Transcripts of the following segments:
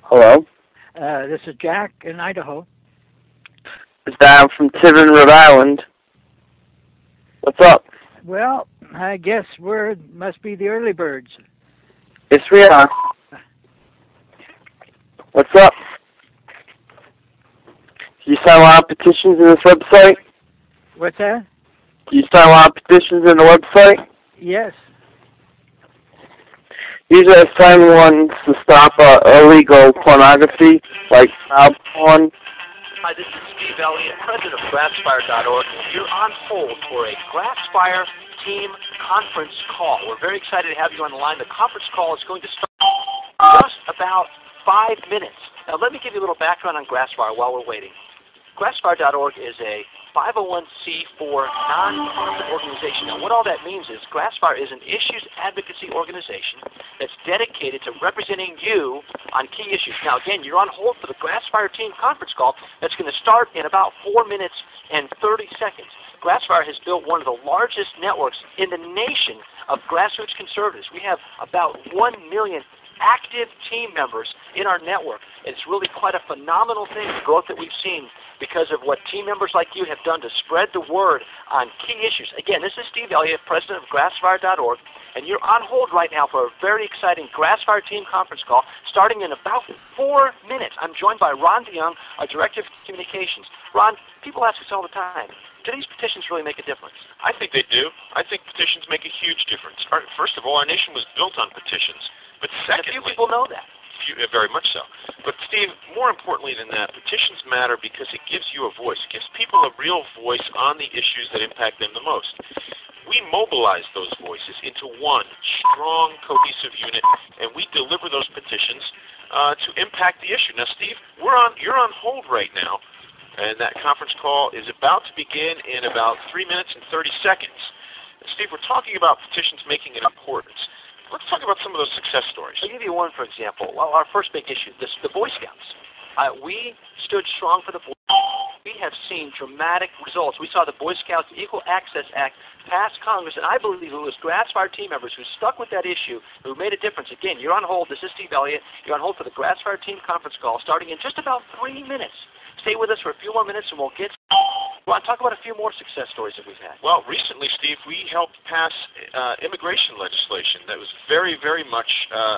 Hello? This is Jack in Idaho. It's Dan from Tiverton, Rhode Island. What's up? Well, I guess must be the early birds. Yes, we are. What's up? Do you sign a lot of petitions in this website? What's that? Do you sign a lot of petitions in the website? Yes. Usually I sign ones to stop illegal pornography, like child porn. Hi, this is Steve Elliott, president of GrassFire.org. You're on hold for a GrassFire team conference call. We're very excited to have you on the line. The conference call is going to start just about 5 minutes. Now, let me give you a little background on GrassFire while we're waiting. GrassFire.org is a 501c4 non-profit organization. Now, what all that means is GrassFire is an issues advocacy organization that's dedicated to representing you on key issues. Now, again, you're on hold for the GrassFire team conference call that's going to start in about 4 minutes and 30 seconds. GrassFire has built one of the largest networks in the nation of grassroots conservatives. We have about 1 million active team members in our network. It's really quite a phenomenal thing, the growth that we've seen because of what team members like you have done to spread the word on key issues. Again, this is Steve Elliott, president of GrassFire.org, and you're on hold right now for a very exciting GrassFire team conference call starting in about 4 minutes. I'm joined by Ron DeYoung, our director of communications. Ron, people ask us all the time, do these petitions really make a difference? I think they do. I think petitions make a huge difference. First of all, our nation was built on petitions. But secondly, and a few people know that. Very much so. But, Steve, more importantly than that, petitions matter because it gives you a voice. It gives people a real voice on the issues that impact them the most. We mobilize those voices into one strong, cohesive unit, and we deliver those petitions to impact the issue. Now, Steve, you're on hold right now, and that conference call is about to begin in about 3 minutes and 30 seconds. Steve, we're talking about petitions making an importance. Let's talk about some of those success stories. I'll give you one, for example. Well, our first big issue, the Boy Scouts. We stood strong for the Boy Scouts. We have seen dramatic results. We saw the Boy Scouts Equal Access Act pass Congress, and I believe it was GrassFire team members who stuck with that issue, who made a difference. Again, you're on hold. This is Steve Elliott. You're on hold for the GrassFire team conference call starting in just about 3 minutes. Stay with us for a few more minutes, and we'll get Ron, talk about a few more success stories that we've had. Well, recently, Steve, we helped pass immigration legislation that was very, very much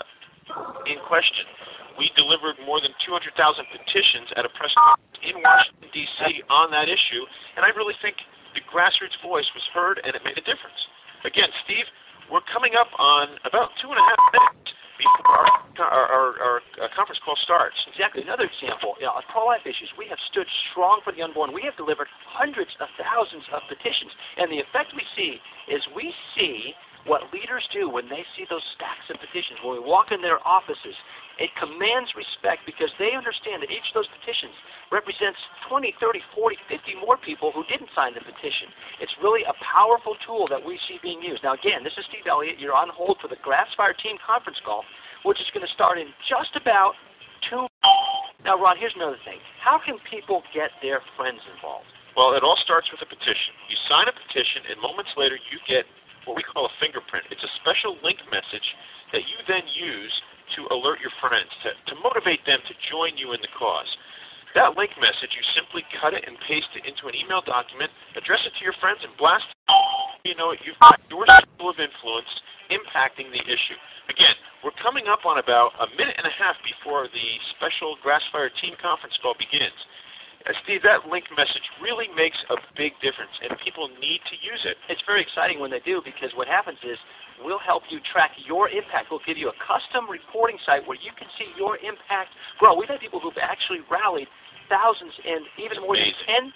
in question. We delivered more than 200,000 petitions at a press conference in Washington, D.C. on that issue, and I really think the grassroots voice was heard, and it made a difference. Again, Steve, we're coming up on about 2.5 minutes before our conference call starts. Exactly. Another example, on pro-life issues, we have stood strong for the unborn. We have delivered hundreds of thousands of petitions, and the effect we see is we see what leaders do when they see those stacks of petitions. When we walk in their offices, it commands respect because they understand that each of those petitions represents 20, 30, 40, 50 more people who didn't sign the petition. It's really a powerful tool that we see being used. Now, again, this is Steve Elliott. You're on hold for the GrassFire team conference call, which is going to start in just about 2 minutes. Now, Ron, here's another thing. How can people get their friends involved? Well, it all starts with a petition. You sign a petition, and moments later you get what we call a fingerprint. It's a special link message that you then use to alert your friends, to motivate them to join you in the cause. That link message, you simply cut it and paste it into an email document, address it to your friends, and blast it. You know it, you've got your circle of influence impacting the issue. Again, we're coming up on about 1.5 minutes before the special GrassFire team conference call begins. Steve, that link message really makes a big difference, and people need to use it. It's very exciting when they do, because what happens is we'll help you track your impact. We'll give you a custom reporting site where you can see your impact grow. We've had people who've actually rallied thousands and even more than 10,000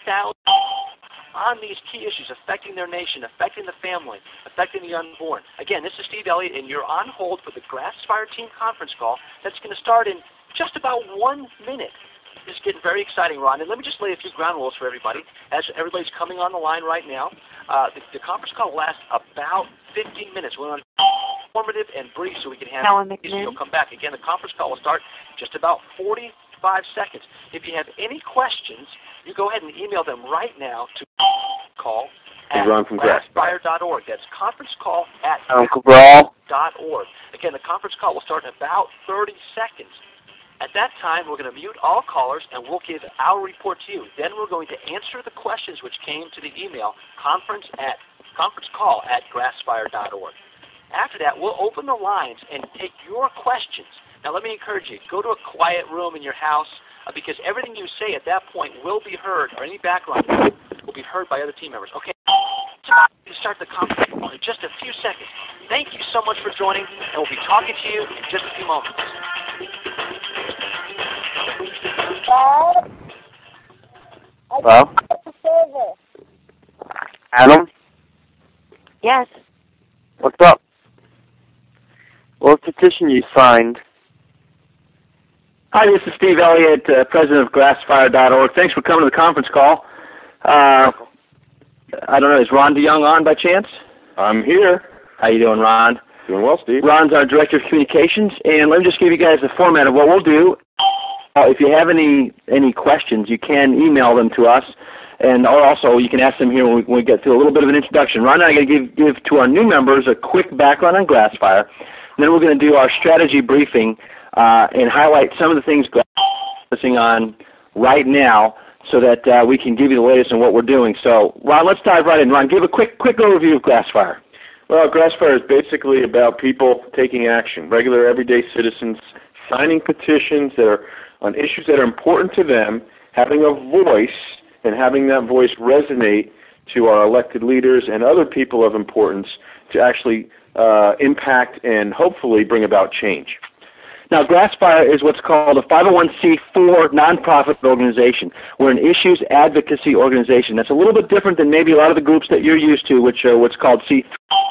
on these key issues affecting their nation, affecting the family, affecting the unborn. Again, this is Steve Elliott, and you're on hold for the GrassFire team conference call that's going to start in just about 1 minute. It's getting very exciting, Ron. And let me just lay a few ground rules for everybody. As everybody's coming on the line right now, the conference call will last about 15 minutes. We're on informative and brief so we can have you'll come back. Again, the conference call will start just about 45 seconds. If you have any questions, you go ahead and email them right now to call at GrassFire.org. That's conference call at GrassFire.org. Again, the conference call will start in about 30 seconds. At at that time, we're going to mute all callers, and we'll give our report to you. Then we're going to answer the questions which came to the email, conferencecall@grassfire.org. After that, we'll open the lines and take your questions. Now, let me encourage you, go to a quiet room in your house, because everything you say at that point will be heard, or any background will be heard by other team members. Okay, to start the conference call in just a few seconds. Thank you so much for joining, and we'll be talking to you in just a few moments. Hello? Adam? Yes. What's up? What petition you signed? Hi, this is Steve Elliott, president of grassfire.org. Thanks for coming to the conference call. I don't know, is Ron DeYoung on by chance? I'm here. How you doing, Ron? Doing well, Steve. Ron's our director of communications, and let me just give you guys the format of what we'll do. If you have any questions, you can email them to us, and also you can ask them here when we get through a little bit of an introduction. Ron and I are going to give to our new members a quick background on Grassfire, and then we're going to do our strategy briefing and highlight some of the things we're focusing on right now so that we can give you the latest on what we're doing. So, Ron, let's dive right in. Ron, give a quick overview of Grassfire. Well, Grassfire is basically about people taking action, regular, everyday citizens signing petitions that are on issues that are important to them, having a voice, and having that voice resonate to our elected leaders and other people of importance to actually impact and hopefully bring about change. Now, Grassfire is what's called a 501c4 nonprofit organization. We're an issues advocacy organization. That's a little bit different than maybe a lot of the groups that you're used to, which are what's called C3.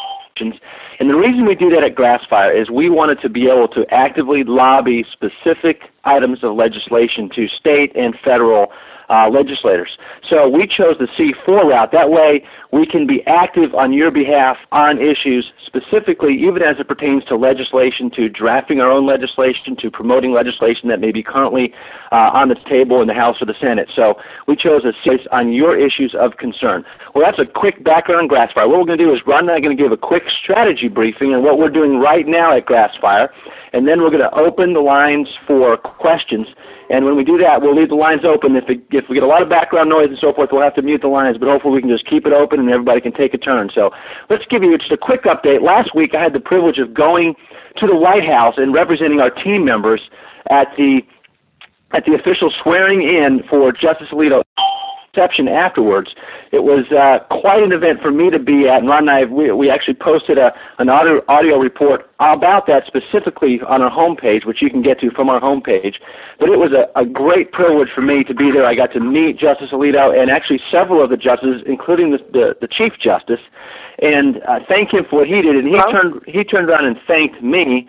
And the reason we do that at Grassfire is we wanted to be able to actively lobby specific items of legislation to state and federal legislators. So we chose the C4 route. That way we can be active on your behalf on issues specifically, even as it pertains to legislation, to drafting our own legislation, to promoting legislation that may be currently on the table in the House or the Senate. So we chose a series on your issues of concern. Well, that's a quick background on Grassfire. What we're going to do is Ron and I are going to give a quick strategy briefing on what we're doing right now at Grassfire, and then we're going to open the lines for questions. And when we do that, we'll leave the lines open. If we get a lot of background noise and so forth, we'll have to mute the lines, but hopefully we can just keep it open and everybody can take a turn. So let's give you just a quick update. Last week I had the privilege of going to the White House and representing our team members at the official swearing in for Justice Alito reception afterwards. It was quite an event for me to be at, and Ron and I, we actually posted an audio report about that specifically on our homepage, which you can get to from our homepage. But it was a great privilege for me to be there. I got to meet Justice Alito and actually several of the justices, including the Chief Justice, and thank him for what he did. And he turned around and thanked me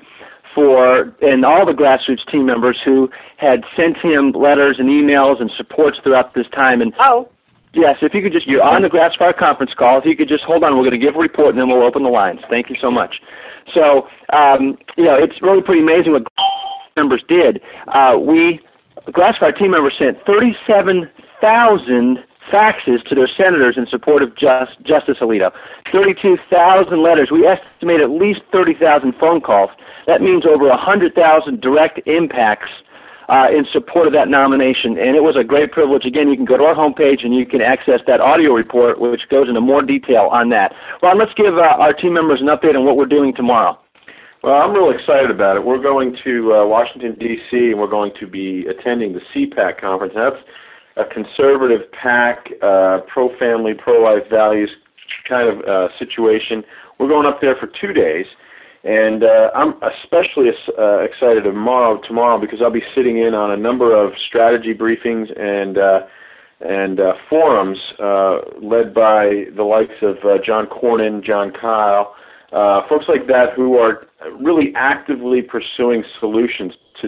and all the grassroots team members who had sent him letters and emails and supports throughout this time. And yes, if you could just, you're on the Grassfire conference call. If you could just hold on, we're going to give a report and then we'll open the lines. Thank you so much. So, it's really pretty amazing what members did. Grassfire team members sent 37,000 faxes to their senators in support of Justice Alito, 32,000 letters. We estimate at least 30,000 phone calls. That means over 100,000 direct impacts in support of that nomination, and it was a great privilege. Again, you can go to our homepage and you can access that audio report, which goes into more detail on that. Ron, let's give our team members an update on what we're doing tomorrow. Well, I'm really excited about it. We're going to Washington, D.C., and we're going to be attending the CPAC conference. Now, that's a conservative PAC, pro-family, pro-life values kind of situation. We're going up there for 2 days. And I'm especially excited tomorrow because I'll be sitting in on a number of strategy briefings and forums led by the likes of John Cornyn, John Kyle, folks like that who are really actively pursuing solutions to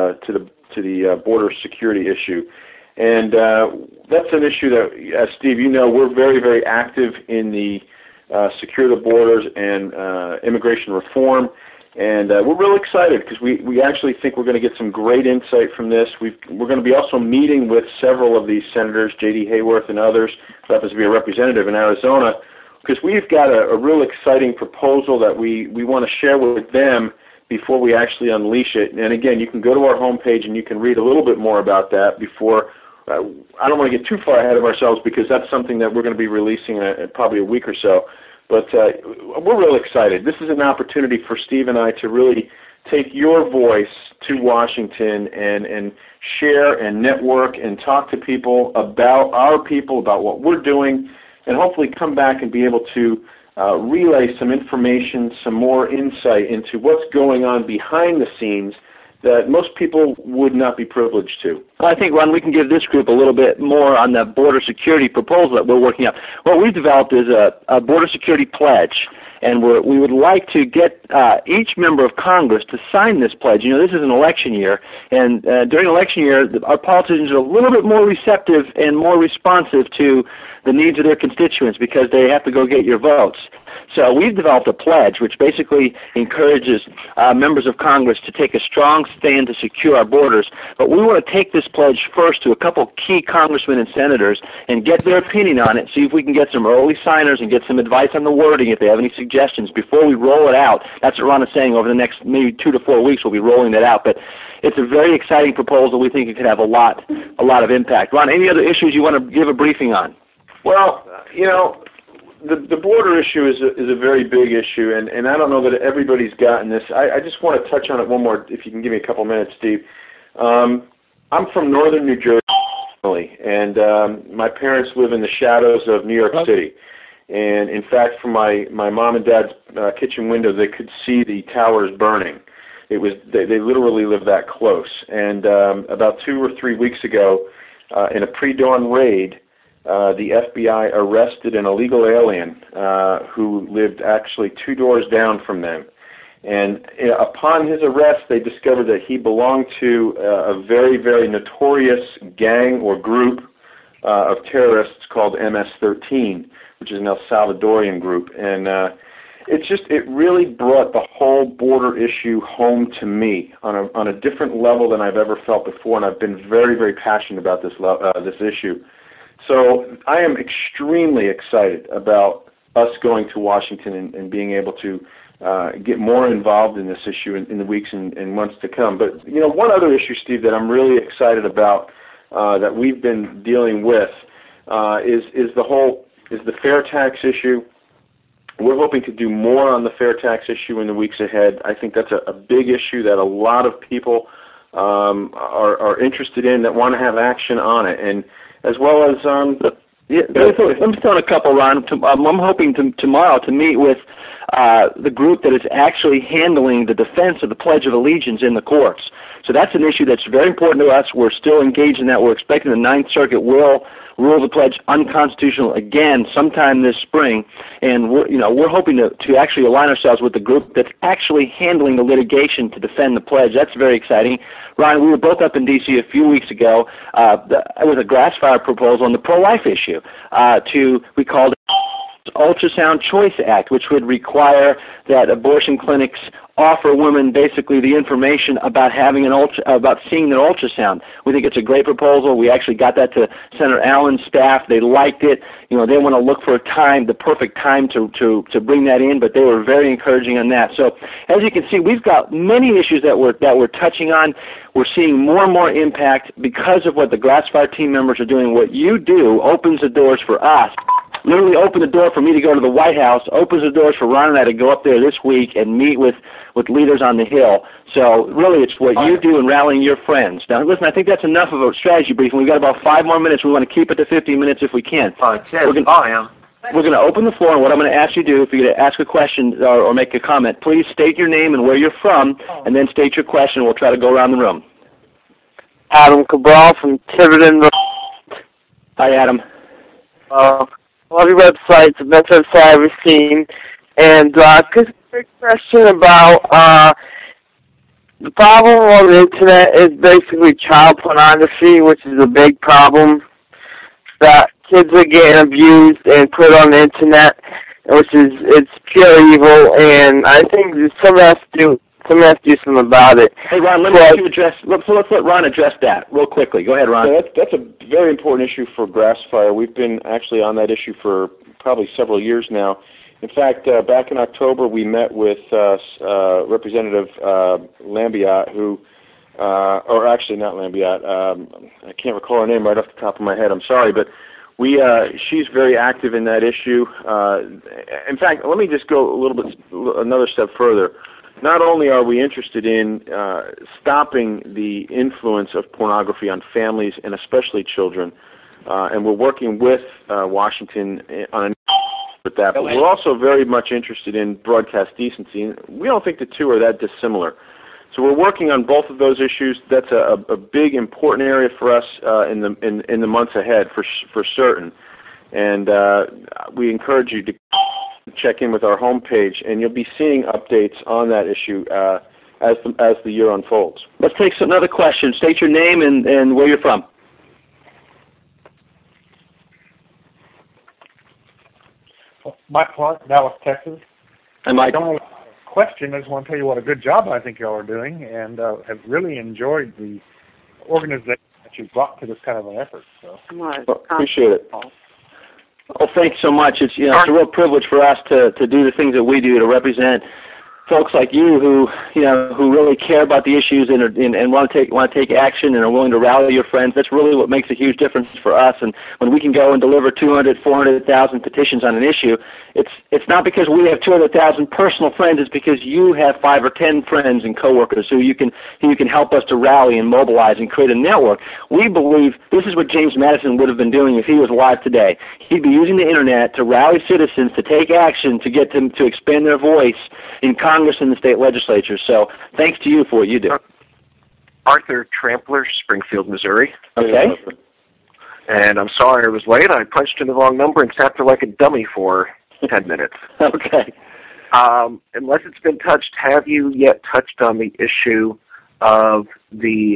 the border security issue. And that's an issue that, as Steve, you know, we're very, very active in the secure the borders and immigration reform, and we're really excited because we actually think we're going to get some great insight from this. We're going to be also meeting with several of these senators, J.D. Hayworth and others, who happens to be a representative in Arizona, because we've got a real exciting proposal that we want to share with them before we actually unleash it. And again, you can go to our homepage and you can read a little bit more about that before. I don't want to get too far ahead of ourselves because that's something that we're going to be releasing in probably a week or so. But we're real excited. This is an opportunity for Steve and I to really take your voice to Washington and share and network and talk to people, about what we're doing, and hopefully come back and be able to relay some information, some more insight into what's going on behind the scenes that most people would not be privileged to. Well, I think, Ron, we can give this group a little bit more on the border security proposal that we're working on. What we've developed is a border security pledge, and we would like to get each member of Congress to sign this pledge. You know, this is an election year, and during election year, our politicians are a little bit more receptive and more responsive to the needs of their constituents because they have to go get your votes. So we've developed a pledge which basically encourages members of Congress to take a strong stand to secure our borders. But we want to take this pledge first to a couple key congressmen and senators and get their opinion on it, see if we can get some early signers and get some advice on the wording if they have any suggestions before we roll it out. That's what Ron is saying. Over the next maybe 2 to 4 weeks we'll be rolling that out. But it's a very exciting proposal. We think it could have a lot of impact. Ron, any other issues you want to give a briefing on? Well, you know, the border issue is a very big issue, and I don't know that everybody's gotten this. I just want to touch on it one more, if you can give me a couple minutes, Steve. I'm from northern New Jersey, and my parents live in the shadows of New York City. And in fact, from my mom and dad's kitchen window, they could see the towers burning. They literally live that close. And about 2 or 3 weeks ago, in a pre-dawn raid, the FBI arrested an illegal alien who lived actually 2 doors down from them. And upon his arrest, they discovered that he belonged to a very, very notorious gang or group of terrorists called MS-13, which is an El Salvadorian group. And it really brought the whole border issue home to me on a different level than I've ever felt before, and I've been very, very passionate about this issue. So I am extremely excited about us going to Washington and being able to get more involved in this issue in the weeks and months to come. But, you know, one other issue, Steve, that I'm really excited about that we've been dealing with is the fair tax issue. We're hoping to do more on the fair tax issue in the weeks ahead. I think that's a big issue that a lot of people are interested in, that want to have action on it. And as well as let me throw in a couple, Ron. I'm hoping tomorrow to meet with the group that is actually handling the defense of the Pledge of Allegiance in the courts. So that's an issue that's very important to us. We're still engaged in that. We're expecting the Ninth Circuit will rule the pledge unconstitutional again sometime this spring, and we're hoping to actually align ourselves with the group that's actually handling the litigation to defend the pledge. That's very exciting. Ryan, we were both up in D.C. a few weeks ago with a grass fire proposal on the pro-life issue. We called it Ultrasound Choice Act, which would require that abortion clinics offer women basically the information about about seeing their ultrasound. We think it's a great proposal. We actually got that to Senator Allen's staff. They liked it. You know, they want to look for the perfect time to bring that in, but they were very encouraging on that. So as you can see, we've got many issues that we're touching on. We're seeing more and more impact because of what the Grass Fire team members are doing. What you do opens the doors for us. Literally opened the door for me to go to the White House, opens the doors for Ron and I to go up there this week and meet with leaders on the Hill. So really it's what you do in rallying your friends. Now listen, I think that's enough of a strategy briefing. We've got about 5 more minutes. We want to keep it to 15 minutes if we can. We're going to open the floor, and what I'm going to ask you to do, if you're going to ask a question or make a comment, please state your name and where you're from, and then state your question. We'll try to go around the room. Adam Cabral from Tiverton. Hi, Adam. Love your website. It's the best website I've ever seen. And just a quick question about the problem on the Internet is basically child pornography, which is a big problem. That kids are getting abused and put on the Internet, it's pure evil. And I think someone has to do something about it. Hey, Ron, let's let Ron address that real quickly. Go ahead, Ron. Yeah, that's a very important issue for Grass Fire. We've been actually on that issue for probably several years now, In fact, back in October, we met with Representative Lambiat, who, or actually not Lambiat, I can't recall her name right off the top of my head. I'm sorry, but she's very active in that issue. In fact, let me just go another step further. Not only are we interested in stopping the influence of pornography on families and especially children, and we're working with Washington on with that, but we're also very much interested in broadcast decency. And we don't think the two are that dissimilar. So we're working on both of those issues. That's a big, important area for us in the months ahead, for certain. And we encourage you to check in with our homepage, and you'll be seeing updates on that issue as the year unfolds. Let's take another question. State your name and where you're from. Mike Clark, Dallas, Texas. And Mike. I don't have a question. I just want to tell you what a good job I think y'all are doing, and have really enjoyed the organization that you've brought to this kind of an effort. So. Appreciate it. Well, thanks so much. It's it's a real privilege for us to do the things that we do to represent folks like you who really care about the issues and want to take action and are willing to rally your friends. That's really what makes a huge difference for us. And when we can go and deliver 200,000, 400,000 petitions on an issue, it's not because we have 200,000 personal friends. It's because you have 5 or 10 friends and coworkers who you can help us to rally and mobilize and create a network. We believe this is what James Madison would have been doing if he was alive today. He'd be using the internet to rally citizens to take action to get them to expand their voice in Congress and the state legislature. So thanks to you for what you do. Arthur Trampler, Springfield, Missouri. Okay. And I'm sorry I was late. I punched in the wrong number and sat there like a dummy for 10 minutes. Okay. Unless it's been touched, have you yet touched on the issue of the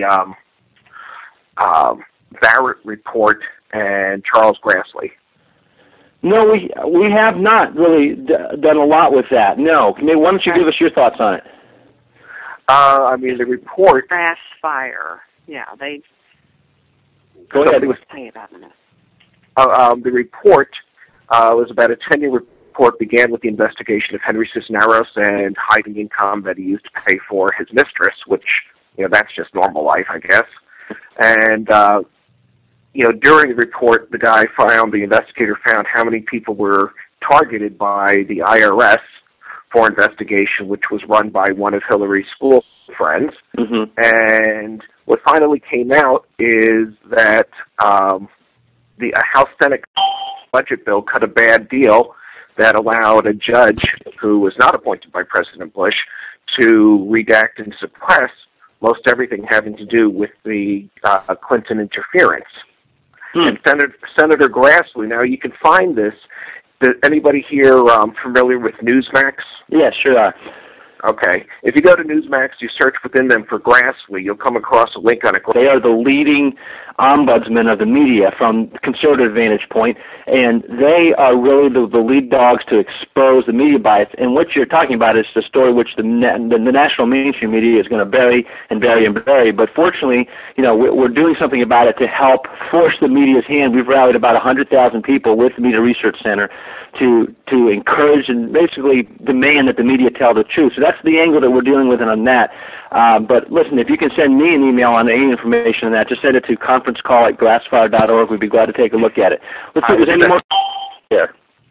Barrett report and Charles Grassley? No, we have not really done a lot with that. No. Why don't you give us your thoughts on it? The report... Grass fire. Yeah, they... Go ahead. Say about a minute. The report was about a 10-year report, began with the investigation of Henry Cisneros and hiding income that he used to pay for his mistress, which, that's just normal life, I guess. And... during the report, the investigator found how many people were targeted by the IRS for investigation, which was run by one of Hillary's school friends. Mm-hmm. And what finally came out is that the House Senate budget bill cut a bad deal that allowed a judge who was not appointed by President Bush to redact and suppress most everything having to do with the Clinton interference. And Senator Grassley, now you can find this. Is anybody here familiar with Newsmax? Yeah, sure are. Okay. If you go to Newsmax, you search within them for Grassley, you'll come across a link on it. They are the leading ombudsman of the media from the conservative vantage point, and they are really the lead dogs to expose the media bias. And what you're talking about is the story which the national mainstream media is going to bury and bury and bury. But fortunately, we're doing something about it to help force the media's hand. We've rallied about 100,000 people with the Media Research Center to encourage and basically demand that the media tell the truth. So that's the angle that we're dealing with on that. But listen, if you can send me an email on any information on that, just send it to conferencecall@glassfire.org. We'd be glad to take a look at it. Let's see if there's any more there.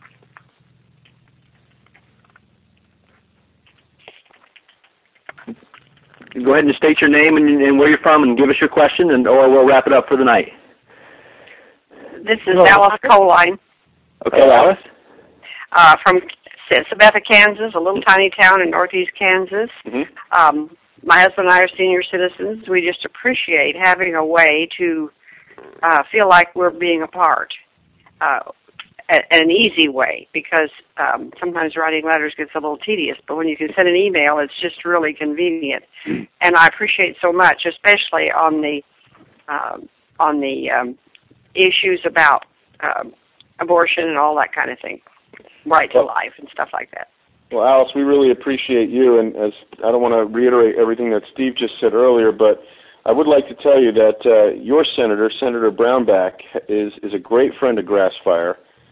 Go ahead and state your name and where you're from and give us your question, or we'll wrap it up for the night. This is Alice Coline. Okay, Alice. From Sabetha, Kansas, a little tiny town in northeast Kansas. Mm-hmm. My husband and I are senior citizens. We just appreciate having a way to feel like we're being a part, an easy way, because sometimes writing letters gets a little tedious, but when you can send an email, it's just really convenient. And I appreciate so much, especially on the issues about abortion and all that kind of thing, right to life and stuff like that. Well, Alice, we really appreciate you, and as I don't want to reiterate everything that Steve just said earlier, but I would like to tell you that your senator, Senator Brownback, is a great friend of Grassfire.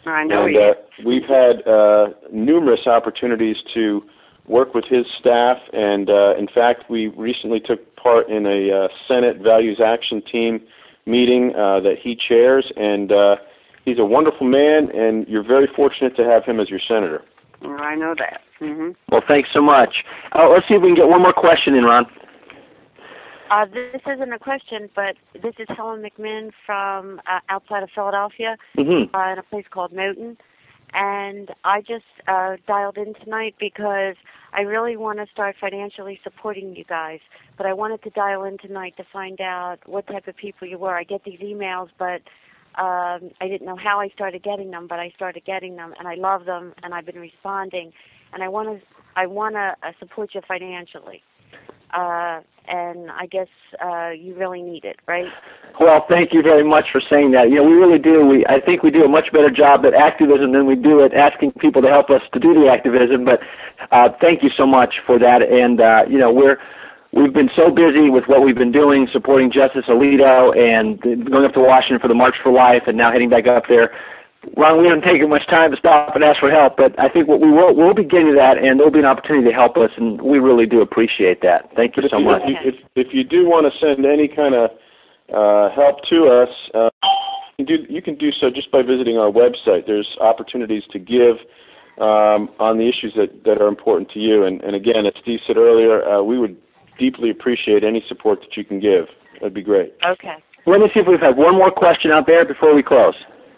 I know and he is. we've had numerous opportunities to work with his staff, and in fact, we recently took part in a Senate Values Action Team meeting that he chairs, and he's a wonderful man, and you're very fortunate to have him as your senator. I know that. Mm-hmm. Well, thanks so much. Let's see if we can get one more question in, Ron. This isn't a question, but this is Helen McMinn from outside of Philadelphia, in a place called Newton. And I just dialed in tonight because I really want to start financially supporting you guys. But I wanted to dial in tonight to find out what type of people you were. I get these emails, but I didn't know how I started getting them, but I started getting them, and I love them, and I've been responding. And I want to support you financially. And I guess you really need it, right? Well, thank you very much for saying that. You know, we really do. I think we do a much better job at activism than we do at asking people to help us to do the activism. But thank you so much for that. And you know, we've been so busy with what we've been doing, supporting Justice Alito, and going up to Washington for the March for Life, and now heading back up there. Ron, we haven't taken much time to stop and ask for help, but I think we'll be getting to that, and there'll be an opportunity to help us, and we really do appreciate that. Thank you so much. If you do want to send any kind of help to us, you can do so just by visiting our website. There's opportunities to give on the issues that are important to you, and again, as Steve said earlier, we would deeply appreciate any support that you can give. That'd be great. Okay. Let me see if we've had one more question out there before we close.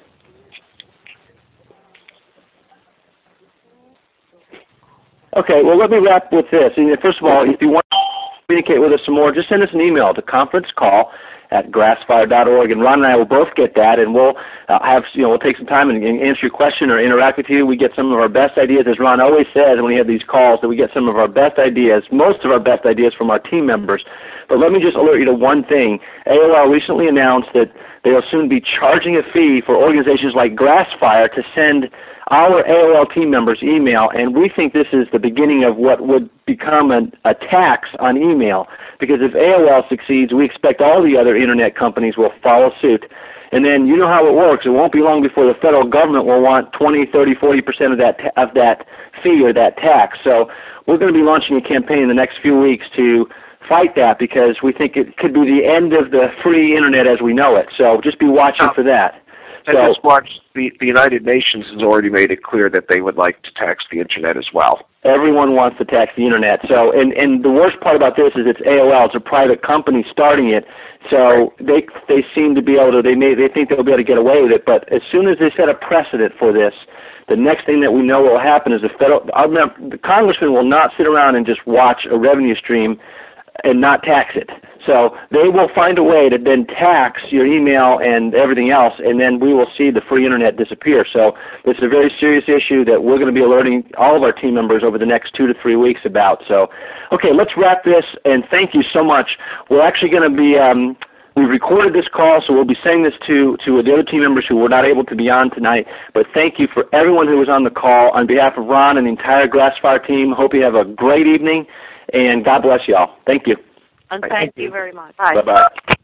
Okay, well, let me wrap with this. First of all, if you want to communicate with us some more, just send us an email to conferencecall@grassfire.org, and Ron and I will both get that, and we'll we'll take some time and answer your question or interact with you. We get some of our best ideas, as Ron always says when we have these calls, that we get some of our best ideas, most of our best ideas from our team members. But let me just alert you to one thing. AOL recently announced that they will soon be charging a fee for organizations like Grassfire to send our AOL team members email, and we think this is the beginning of what would become a tax on email, because if AOL succeeds, we expect all the other Internet companies will follow suit. And then you know how it works. It won't be long before the federal government will want 20, 30, 40% of that fee or that tax. So we're going to be launching a campaign in the next few weeks to fight that, because we think it could be the end of the free Internet as we know it. So just be watching for that. And just watch, the United Nations has already made it clear that they would like to tax the Internet as well. Everyone wants to tax the Internet. So, and the worst part about this is it's AOL. It's a private company starting it. So they seem to be able to, they think they'll be able to get away with it. But as soon as they set a precedent for this, the next thing that we know will happen is the congressman will not sit around and just watch a revenue stream and not tax it. So they will find a way to then tax your email and everything else, and then we will see the free Internet disappear. So this is a very serious issue that we're going to be alerting all of our team members over the next 2 to 3 weeks about. So, okay, let's wrap this, and thank you so much. We're actually going to be we've recorded this call, so we'll be saying this to the other team members who were not able to be on tonight. But thank you for everyone who was on the call. On behalf of Ron and the entire Grassfire team, hope you have a great evening, and God bless you all. Thank you. And thank you very much. Bye-bye.